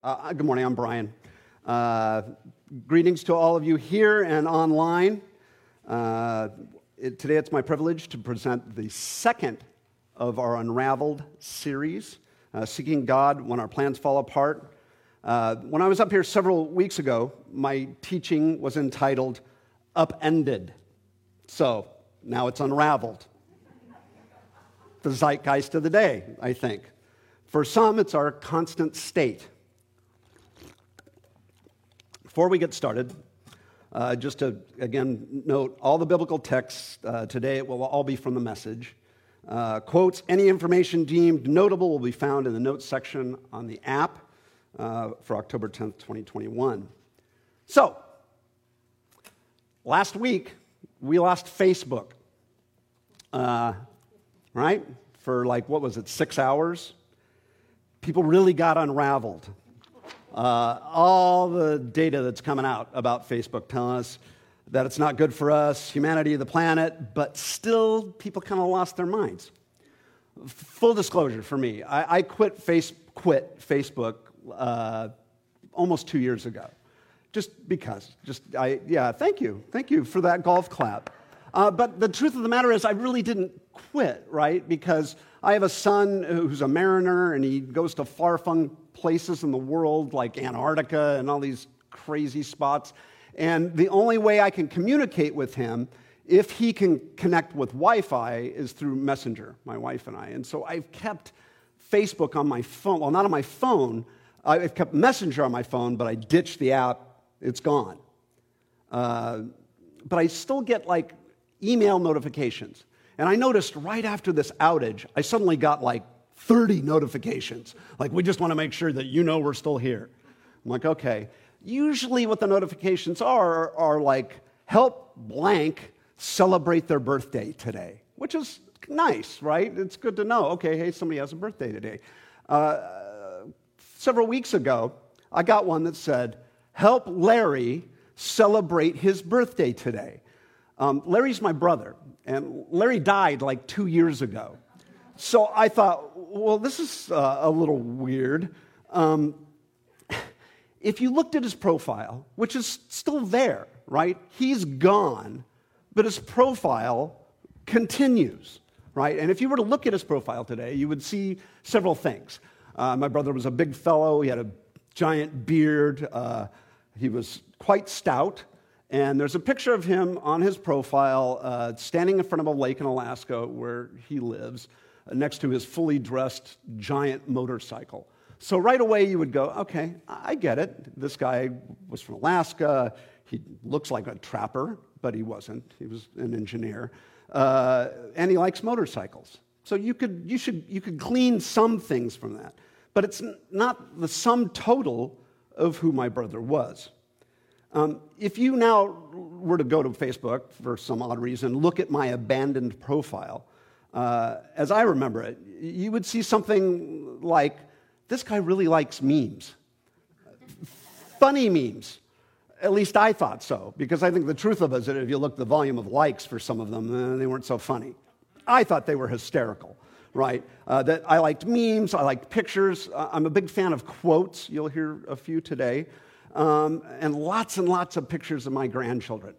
Good morning, I'm Brian. Greetings to all of you here and online. Today it's my privilege to present the second of our Unraveled series, Seeking God When Our Plans Fall Apart. When I was up here several weeks ago, my teaching was entitled Upended. So now it's unraveled. The zeitgeist of the day, I think. For some, it's our constant state. Before we get started, just to, again, note, all the biblical texts today will all be from the Message. Quotes, any information deemed notable will be found in the notes section on the app for October 10th, 2021. So, last week, we lost Facebook, right? For 6 hours? People really got unraveled. All the data that's coming out about Facebook telling us that it's not good for us, humanity, the planet, but still people kind of lost their minds. Full disclosure for me, I quit Facebook almost 2 years ago. Just because. Thank you for that golf clap. But the truth of the matter is I really didn't quit, right? Because I have a son who's a mariner, and he goes to far-flung places in the world like Antarctica and all these crazy spots. And the only way I can communicate with him, if he can connect with Wi-Fi, is through Messenger, my wife and I. And so I've kept Facebook on my phone. Well, not on my phone. I've kept Messenger on my phone, but I ditched the app. It's gone. But I still get email notifications. And I noticed right after this outage, I suddenly got 30 notifications. We just want to make sure that you know we're still here. I'm like, okay. Usually what the notifications are help blank celebrate their birthday today, which is nice, right? It's good to know. Okay, hey, somebody has a birthday today. Several weeks ago, I got one that said, help Larry celebrate his birthday today. Larry's my brother, and Larry died 2 years ago. So I thought, well, this is a little weird. If you looked at his profile, which is still there, right? He's gone, but his profile continues, right? And if you were to look at his profile today, you would see several things. My brother was a big fellow. He had a giant beard. He was quite stout. And there's a picture of him on his profile standing in front of a lake in Alaska where he lives, next to his fully dressed giant motorcycle. So right away you would go, okay, I get it. This guy was from Alaska. He looks like a trapper, but he wasn't. He was an engineer. And he likes motorcycles. So you could glean some things from that. But it's not the sum total of who my brother was. If you now were to go to Facebook for some odd reason, look at my abandoned profile, as I remember it, you would see something like, this guy really likes memes. Funny memes. At least I thought so, because I think the truth of it is that if you look at the volume of likes for some of them, they weren't so funny. I thought they were hysterical, right? That I liked memes, I liked pictures. I'm a big fan of quotes. You'll hear a few today. And lots of pictures of my grandchildren.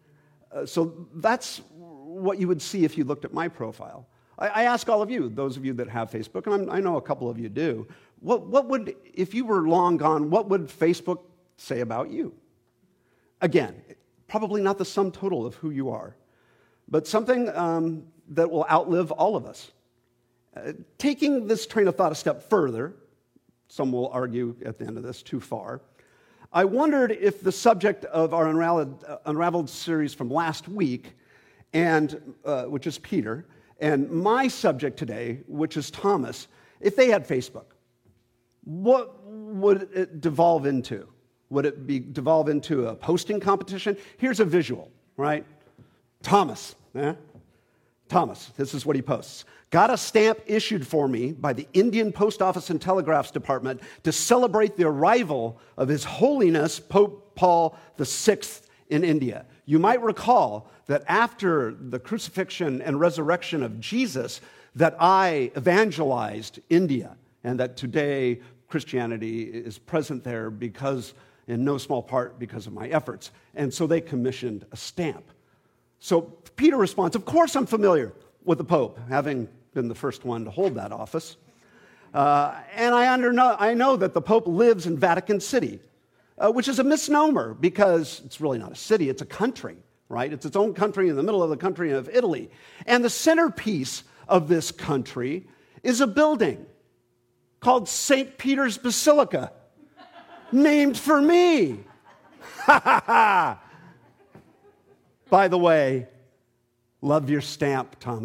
So that's what you would see if you looked at my profile. I ask all of you, those of you that have Facebook, and I know a couple of you do, what would, if you were long gone, what would Facebook say about you? Again, probably not the sum total of who you are, but something that will outlive all of us. Taking this train of thought a step further, some will argue at the end of this too far, I wondered if the subject of our Unraveled series from last week, and which is Peter, and my subject today, which is Thomas, if they had Facebook, what would it devolve into? Would it devolve into a posting competition? Here's a visual, right? Thomas, Thomas, this is what he posts. Got a stamp issued for me by the Indian Post Office and Telegraphs Department to celebrate the arrival of His Holiness Pope Paul VI in India. You might recall that after the crucifixion and resurrection of Jesus, that I evangelized India, and that today Christianity is present there because, in no small part, because of my efforts. And so they commissioned a stamp. So Peter responds, of course I'm familiar with the Pope, having been the first one to hold that office. And I know that the Pope lives in Vatican City, which is a misnomer because it's really not a city, it's a country, right? It's its own country in the middle of the country of Italy. And the centerpiece of this country is a building called St. Peter's Basilica, named for me. By the way, love your stamp, Thomas. ...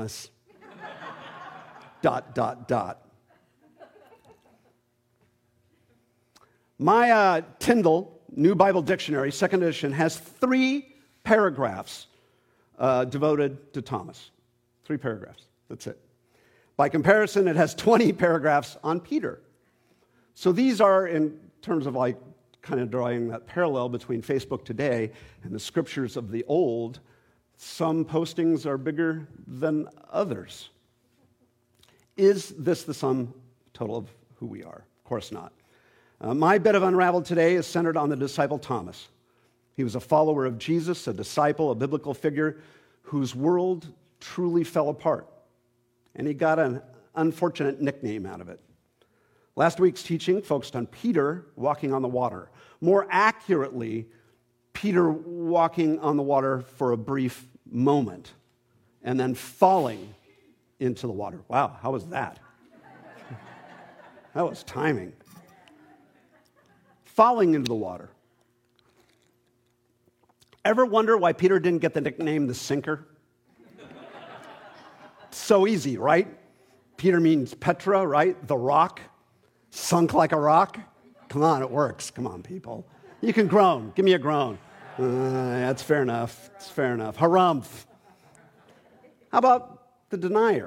My Tyndale New Bible Dictionary, second edition, has 3 paragraphs devoted to Thomas. 3 paragraphs. That's it. By comparison, it has 20 paragraphs on Peter. So these are, in terms of like kind of drawing that parallel between Facebook today and the scriptures of the old, some postings are bigger than others. Is this the sum total of who we are? Of course not. My bit of Unraveled today is centered on the disciple Thomas. He was a follower of Jesus, a disciple, a biblical figure whose world truly fell apart. And he got an unfortunate nickname out of it. Last week's teaching focused on Peter walking on the water. More accurately, Peter walking on the water for a brief moment and then falling into the water. Wow, how was that? That was timing. Falling into the water. Ever wonder why Peter didn't get the nickname the sinker? So easy, right? Peter means Petra, right? The rock. Sunk like a rock. Come on, it works. Come on, people. You can groan. Give me a groan. That's fair enough. It's fair enough. Harumph. How about the denier?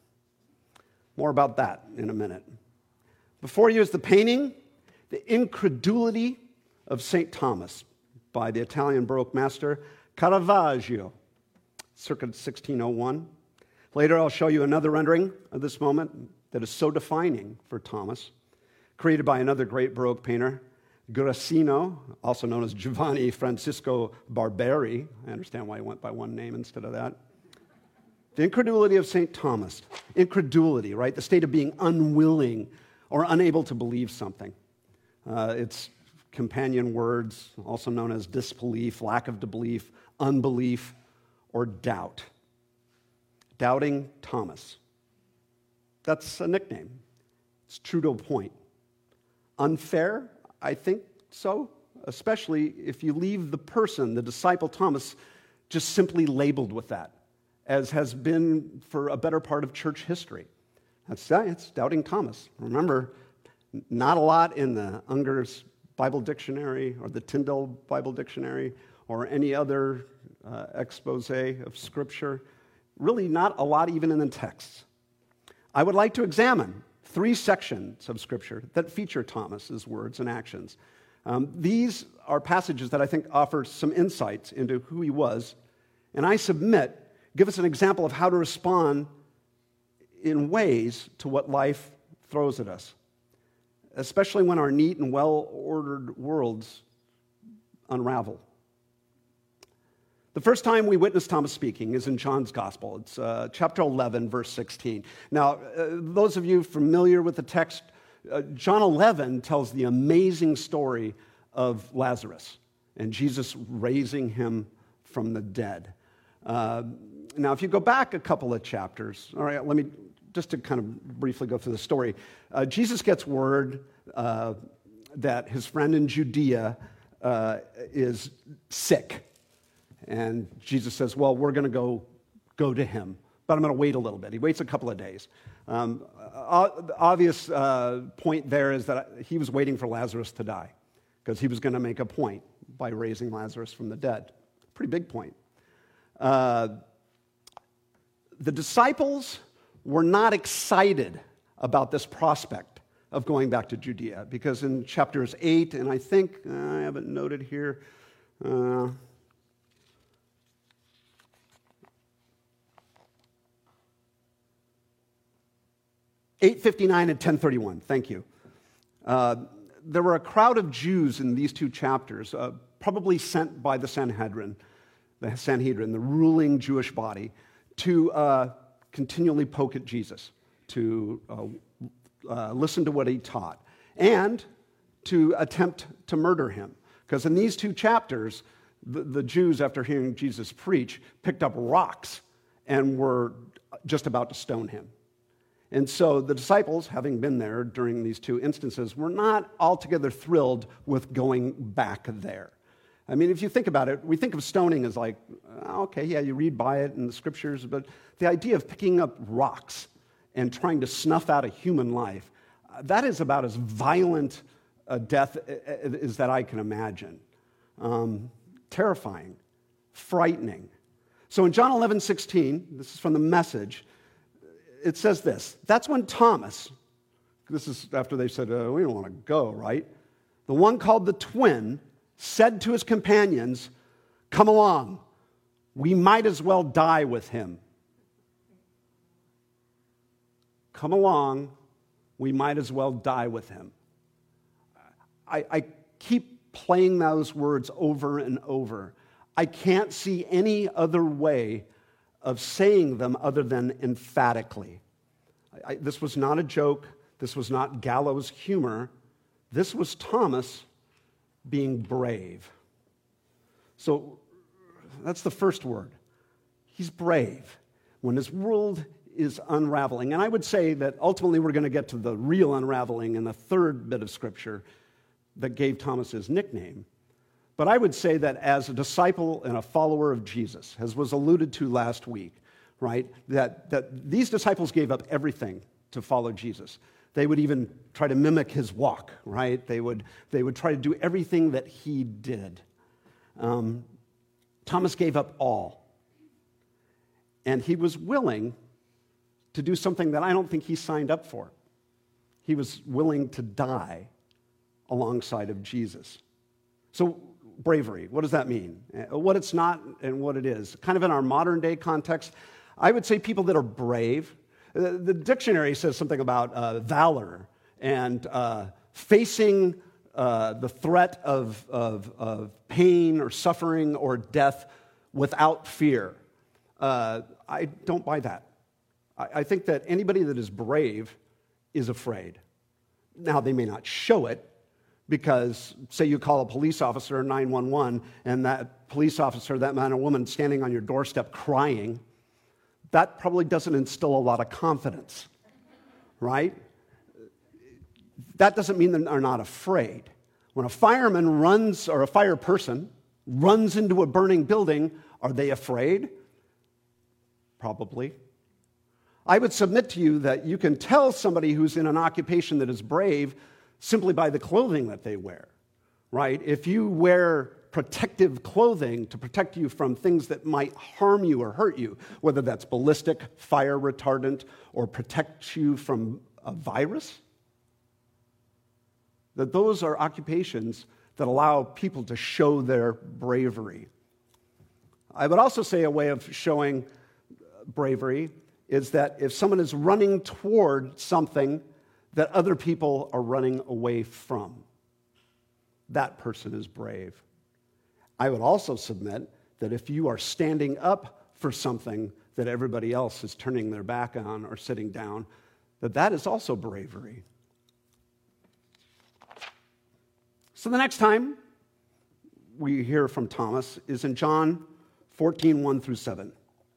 More about that in a minute. Before you is the painting, The Incredulity of St. Thomas by the Italian Baroque master Caravaggio, circa 1601. Later, I'll show you another rendering of this moment that is so defining for Thomas, created by another great Baroque painter, Guercino, also known as Giovanni Francisco Barberi. I understand why he went by one name instead of that. The incredulity of St. Thomas. Incredulity, right? The state of being unwilling or unable to believe something. Its companion words, also known as disbelief, lack of belief, unbelief, or doubt. Doubting Thomas. That's a nickname. It's true to a point. Unfair? I think so, especially if you leave the person, the disciple Thomas, just simply labeled with that, as has been for a better part of church history. It's doubting Thomas. Remember, not a lot in the Unger's Bible Dictionary or the Tyndale Bible Dictionary or any other expose of Scripture. Really not a lot even in the texts. I would like to examine 3 sections of Scripture that feature Thomas's words and actions. These are passages that I think offer some insights into who he was, and I submit give us an example of how to respond in ways to what life throws at us, especially when our neat and well-ordered worlds unravel. The first time we witness Thomas speaking is in John's Gospel. It's chapter 11, verse 16. Now, those of you familiar with the text, John 11 tells the amazing story of Lazarus and Jesus raising him from the dead. Now, if you go back a couple of chapters, all right, let me, just to kind of briefly go through the story. Jesus gets word that his friend in Judea is sick. And Jesus says, well, we're going to go to him, but I'm going to wait a little bit. He waits a couple of days. The obvious point there is that he was waiting for Lazarus to die because he was going to make a point by raising Lazarus from the dead. Pretty big point. The disciples were not excited about this prospect of going back to Judea because in chapters 8, and I think, I have it noted here, 8:59 and 10:31, thank you. There were a crowd of Jews in these two chapters, probably sent by the Sanhedrin, the ruling Jewish body, to continually poke at Jesus, to listen to what he taught, and to attempt to murder him. Because in these two chapters, the Jews, after hearing Jesus preach, picked up rocks and were just about to stone him. And so the disciples, having been there during these two instances, were not altogether thrilled with going back there. I mean, if you think about it, we think of stoning as like, okay, yeah, you read by it in the scriptures, but the idea of picking up rocks and trying to snuff out a human life, that is about as violent a death as that I can imagine. Terrifying, frightening. So in John 11:16, this is from the Message, it says this: that's when Thomas, this is after they said, we don't want to go, right? The one called the twin said to his companions, come along, we might as well die with him. Come along, we might as well die with him. I keep playing those words over and over. I can't see any other way of saying them other than emphatically. This was not a joke. This was not gallows humor. This was Thomas being brave. So that's the first word. He's brave when his world is unraveling. And I would say that ultimately we're going to get to the real unraveling in the third bit of Scripture that gave Thomas his nickname. But I would say that as a disciple and a follower of Jesus, as was alluded to last week, right, that these disciples gave up everything to follow Jesus. They would even try to mimic his walk, right? They would try to do everything that he did. Thomas gave up all. And he was willing to do something that I don't think he signed up for. He was willing to die alongside of Jesus. So bravery, what does that mean? What it's not and what it is. Kind of in our modern day context, I would say people that are brave. The dictionary says something about valor and facing the threat of pain or suffering or death without fear. I don't buy that. I think that anybody that is brave is afraid. Now, they may not show it because, say you call a police officer 911 and that police officer, that man or woman standing on your doorstep crying, that probably doesn't instill a lot of confidence, right? That doesn't mean they're not afraid. When a fireman runs, or a fire person runs into a burning building, are they afraid? Probably. I would submit to you that you can tell somebody who's in an occupation that is brave simply by the clothing that they wear, right? If you wear protective clothing to protect you from things that might harm you or hurt you, whether that's ballistic, fire retardant, or protect you from a virus, that those are occupations that allow people to show their bravery. I would also say a way of showing bravery is that if someone is running toward something that other people are running away from, that person is brave. I would also submit that if you are standing up for something that everybody else is turning their back on or sitting down, that is also bravery. So the next time we hear from Thomas is in John 14, 1 through 7.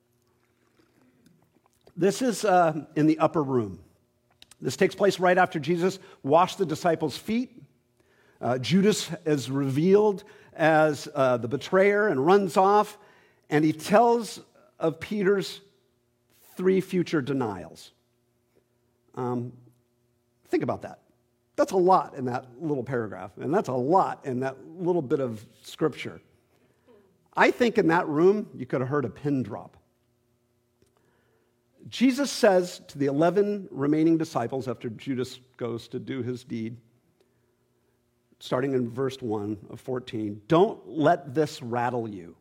This is in the upper room. This takes place right after Jesus washed the disciples' feet. Judas is revealed as the betrayer and runs off, and he tells of Peter's 3 future denials. Think about that. That's a lot in that little paragraph, and that's a lot in that little bit of scripture. I think in that room, you could have heard a pin drop. Jesus says to the 11 remaining disciples after Judas goes to do his deed, starting in verse 1 of 14, don't let this rattle you.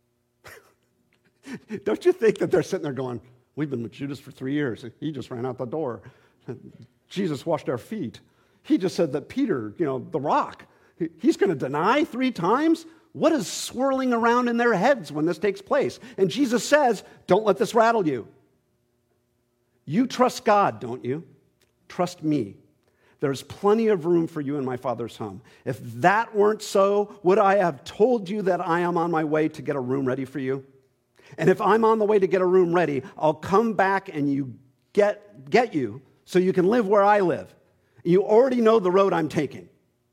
Don't you think that they're sitting there going, we've been with Judas for 3 years. He just ran out the door. Jesus washed our feet. He just said that Peter, the rock, he's going to deny 3 times? What is swirling around in their heads when this takes place? And Jesus says, don't let this rattle you. You trust God, don't you? Trust me. There's plenty of room for you in my Father's home. If that weren't so, would I have told you that I am on my way to get a room ready for you? And if I'm on the way to get a room ready, I'll come back and get you so you can live where I live. You already know the road I'm taking.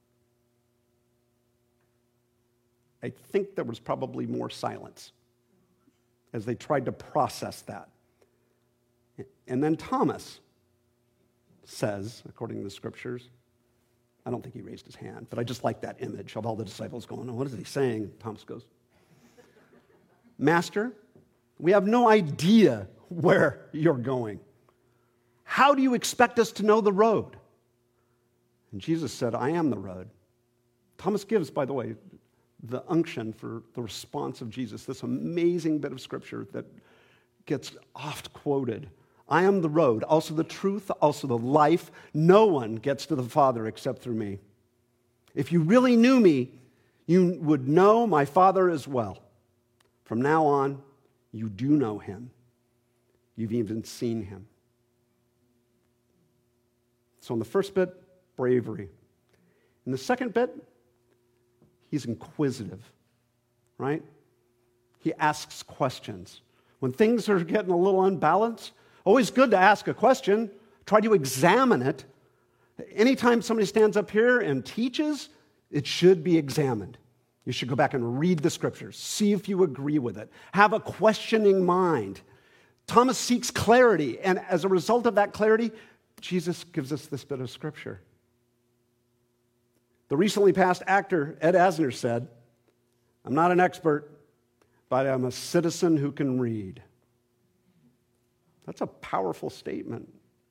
I think there was probably more silence as they tried to process that. And then Thomas says, according to the scriptures, I don't think he raised his hand, but I just like that image of all the disciples going, oh, what is he saying? Thomas goes, Master, we have no idea where you're going. How do you expect us to know the road? And Jesus said, I am the road. Thomas gives, by the way, the unction for the response of Jesus, this amazing bit of scripture that gets oft quoted. I am the road, also the truth, also the life. No one gets to the Father except through me. If you really knew me, you would know my Father as well. From now on, you do know him. You've even seen him. So in the first bit, bravery. In the second bit, he's inquisitive, right? He asks questions. When things are getting a little unbalanced, always good to ask a question. Try to examine it. Anytime somebody stands up here and teaches, it should be examined. You should go back and read the scriptures. See if you agree with it. Have a questioning mind. Thomas seeks clarity, and as a result of that clarity, Jesus gives us this bit of scripture. The recently passed actor Ed Asner said, I'm not an expert, but I'm a citizen who can read. That's a powerful statement.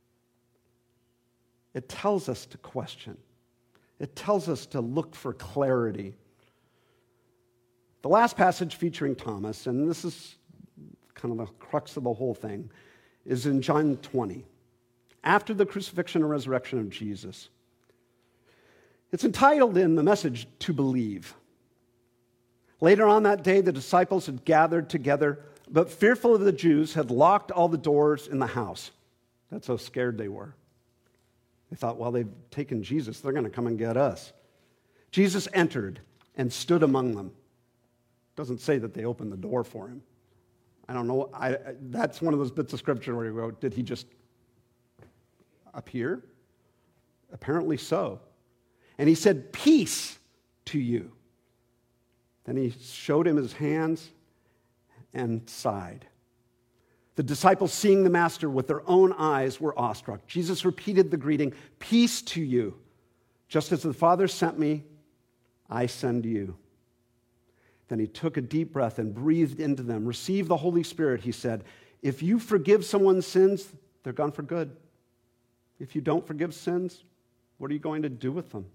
It tells us to question. It tells us to look for clarity. The last passage featuring Thomas, and this is kind of the crux of the whole thing, is in John 20, after the crucifixion and resurrection of Jesus. It's entitled in the Message, To Believe. Later on that day, the disciples had gathered together, but fearful of the Jews, had locked all the doors in the house. That's how scared they were. They thought, well, they've taken Jesus. They're going to come and get us. Jesus entered and stood among them. It doesn't say that they opened the door for him. I don't know. That's one of those bits of scripture where you go, did he just appear? Apparently so. And he said, peace to you. Then he showed him his hands and sighed. The disciples, seeing the master with their own eyes, were awestruck. Jesus repeated the greeting, peace to you. Just as the Father sent me, I send you. Then he took a deep breath and breathed into them. Receive the Holy Spirit, he said. If you forgive someone's sins, they're gone for good. If you don't forgive sins, what are you going to do with them?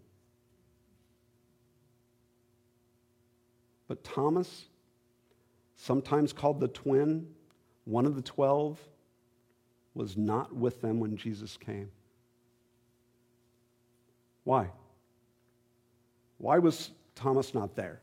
But Thomas, sometimes called the twin, one of the 12, was not with them when Jesus came. Why? Why was Thomas not there?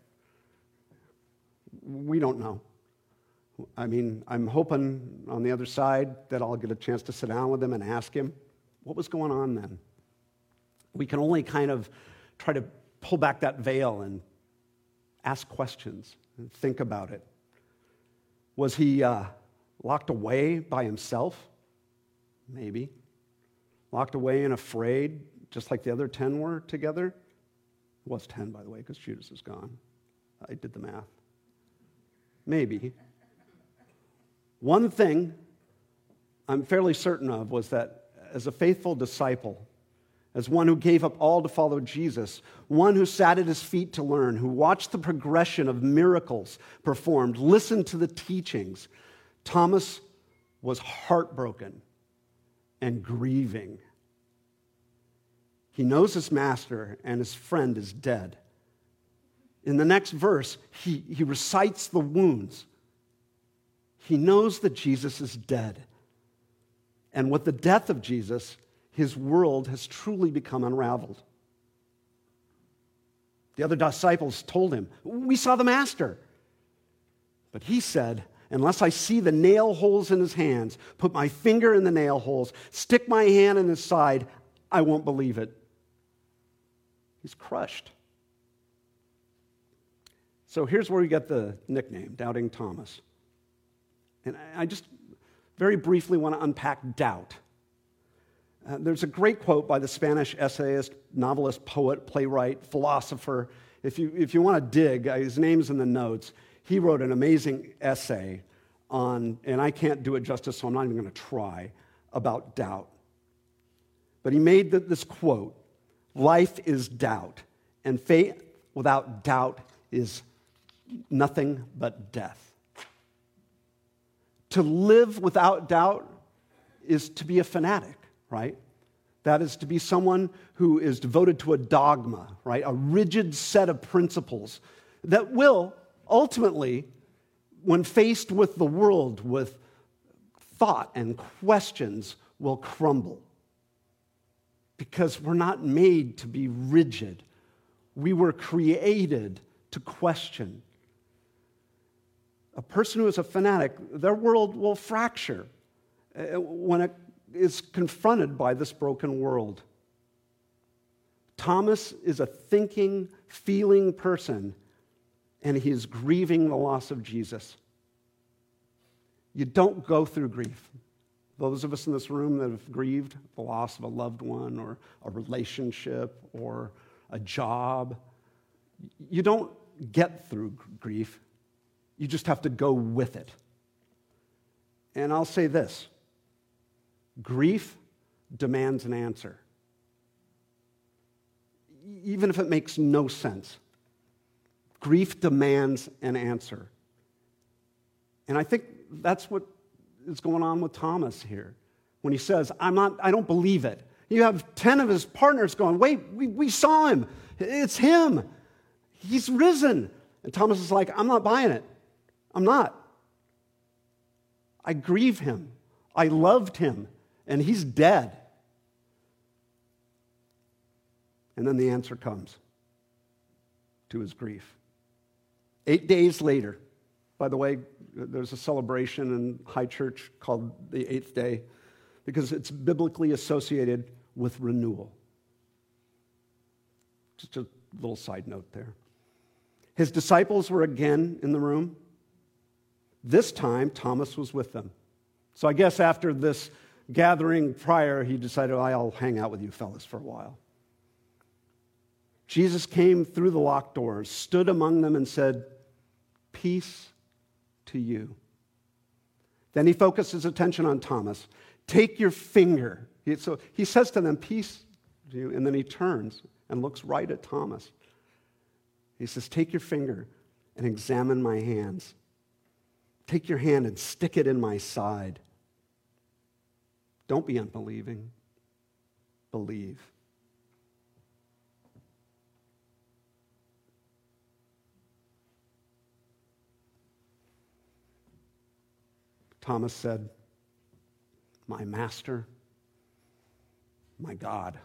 We don't know. I mean, I'm hoping on the other side that I'll get a chance to sit down with him and ask him, what was going on then? We can only kind of try to pull back that veil and ask questions and think about it. Was he locked away by himself? Maybe. Locked away and afraid, just like the other 10 were together? It was 10, by the way, because Judas is gone. I did the math. Maybe. One thing I'm fairly certain of was that as a faithful disciple, as one who gave up all to follow Jesus, one who sat at his feet to learn, who watched the progression of miracles performed, listened to the teachings, Thomas was heartbroken and grieving. He knows his master and his friend is dead. In the next verse, he recites the wounds. He knows that Jesus is dead. And with the death of Jesus, his world has truly become unraveled. The other disciples told him, "We saw the Master." But he said, "Unless I see the nail holes in his hands, put my finger in the nail holes, stick my hand in his side, I won't believe it." He's crushed. So here's where we get the nickname, Doubting Thomas. And I just very briefly want to unpack doubt. There's a great quote by the Spanish essayist, novelist, poet, playwright, philosopher. If you want to dig, his name's in the notes. He wrote an amazing essay on, and I can't do it justice, so I'm not even going to try, about doubt. But he made this quote, "Life is doubt, and faith without doubt is nothing but death." To live without doubt is to be a fanatic, right? That is to be someone who is devoted to a dogma, right? A rigid set of principles that will ultimately, when faced with the world, with thought and questions, will crumble. Because we're not made to be rigid. We were created to question. A person who is a fanatic, their world will fracture when it is confronted by this broken world. Thomas is a thinking, feeling person, and he is grieving the loss of Jesus. You don't go through grief. Those of us in this room that have grieved the loss of a loved one or a relationship or a job, you don't get through grief. You just have to go with it. And I'll say this, grief demands an answer. Even if it makes no sense, grief demands an answer. And I think that's what is going on with Thomas here. When he says, I don't believe it. You have 10 of his partners going, wait, we saw him. It's him. He's risen. And Thomas is like, I'm not buying it. I'm not. I grieve him. I loved him. And he's dead. And then the answer comes to his grief. 8 days later, by the way, there's a celebration in High Church called the 8th day because it's biblically associated with renewal. Just a little side note there. His disciples were again in the room. This time, Thomas was with them. So I guess after this gathering prior, he decided, I'll hang out with you fellas for a while. Jesus came through the locked doors, stood among them, and said, "Peace to you." Then he focused his attention on Thomas. Take your finger. So he says to them, "Peace to you," and then he turns and looks right at Thomas. He says, "Take your finger and examine my hands. Take your hand and stick it in my side. Don't be unbelieving. Believe." Thomas said, "My Master, my God."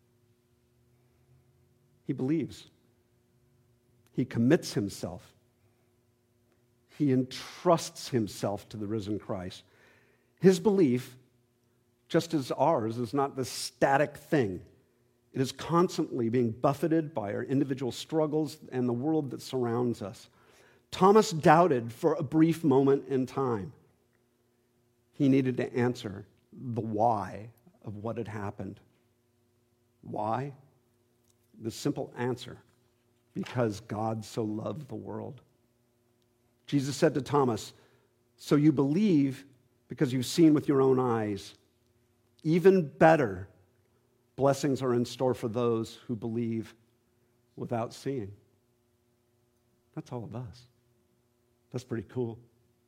He believes. He commits himself. He entrusts himself to the risen Christ. His belief, just as ours, is not this static thing. It is constantly being buffeted by our individual struggles and the world that surrounds us. Thomas doubted for a brief moment in time. He needed to answer the why of what had happened. Why? The simple answer, because God so loved the world. Jesus said to Thomas, "So you believe because you've seen with your own eyes. Even better, blessings are in store for those who believe without seeing." That's all of us. That's pretty cool.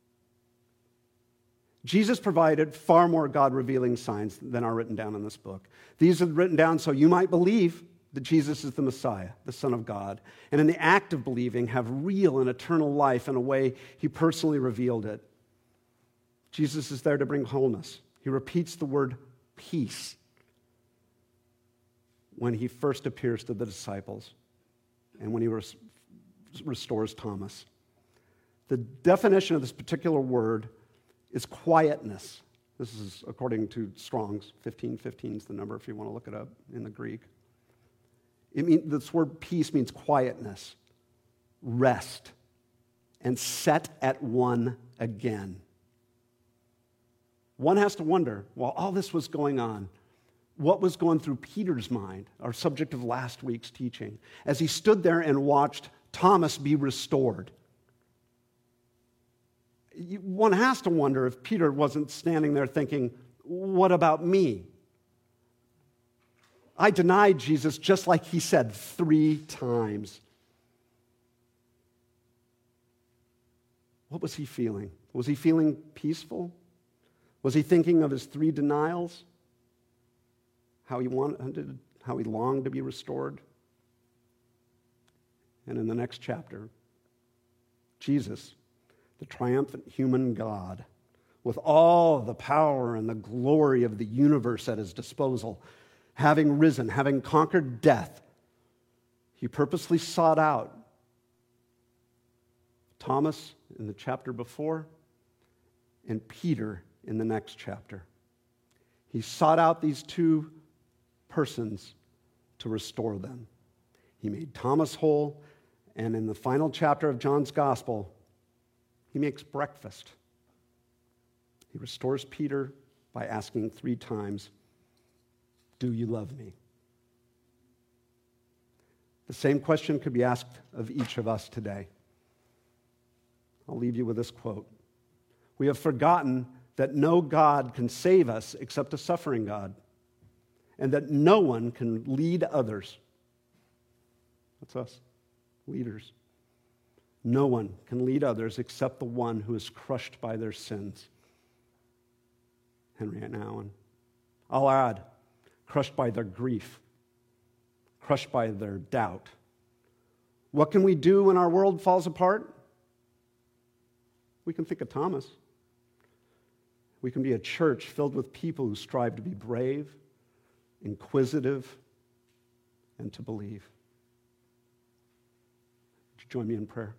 Jesus provided far more God-revealing signs than are written down in this book. These are written down so you might believe that Jesus is the Messiah, the Son of God, and in the act of believing have real and eternal life in a way he personally revealed it. Jesus is there to bring wholeness. He repeats the word peace. when he first appears to the disciples and when he restores Thomas. The definition of this particular word is quietness. This is according to Strong's. 1515 is the number if you want to look it up in the Greek. This word peace means quietness, rest, and set at one again. One has to wonder, while all this was going on, what was going through Peter's mind, our subject of last week's teaching, as he stood there and watched Thomas be restored. One has to wonder if Peter wasn't standing there thinking, what about me? I denied Jesus just like he said 3 times. What was he feeling? Was he feeling peaceful? Was he thinking of his 3 denials? How he longed to be restored? And in the next chapter, Jesus, the triumphant human God, with all the power and the glory of the universe at his disposal, having risen, having conquered death, he purposely sought out Thomas in the chapter before and Peter in the next chapter. He sought out these 2 persons to restore them. He made Thomas whole, and in the final chapter of John's gospel, he makes breakfast. He restores Peter by asking 3 times, "Do you love me?" The same question could be asked of each of us today. I'll leave you with this quote. We have forgotten that no God can save us except a suffering God, and that no one can lead others. That's us, leaders. No one can lead others except the one who is crushed by their sins. Henriette Nouwen. I'll add, crushed by their grief, crushed by their doubt. What can we do when our world falls apart? We can think of Thomas. We can be a church filled with people who strive to be brave, inquisitive, and to believe. Would you join me in prayer?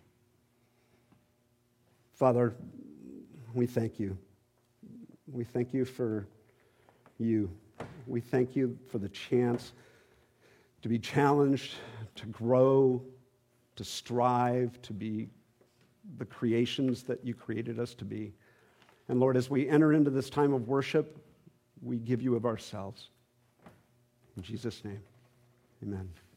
Father, we thank you. We thank you for you. We thank you for the chance to be challenged, to grow, to strive, to be the creations that you created us to be. And Lord, as we enter into this time of worship, we give you of ourselves. In Jesus' name, amen.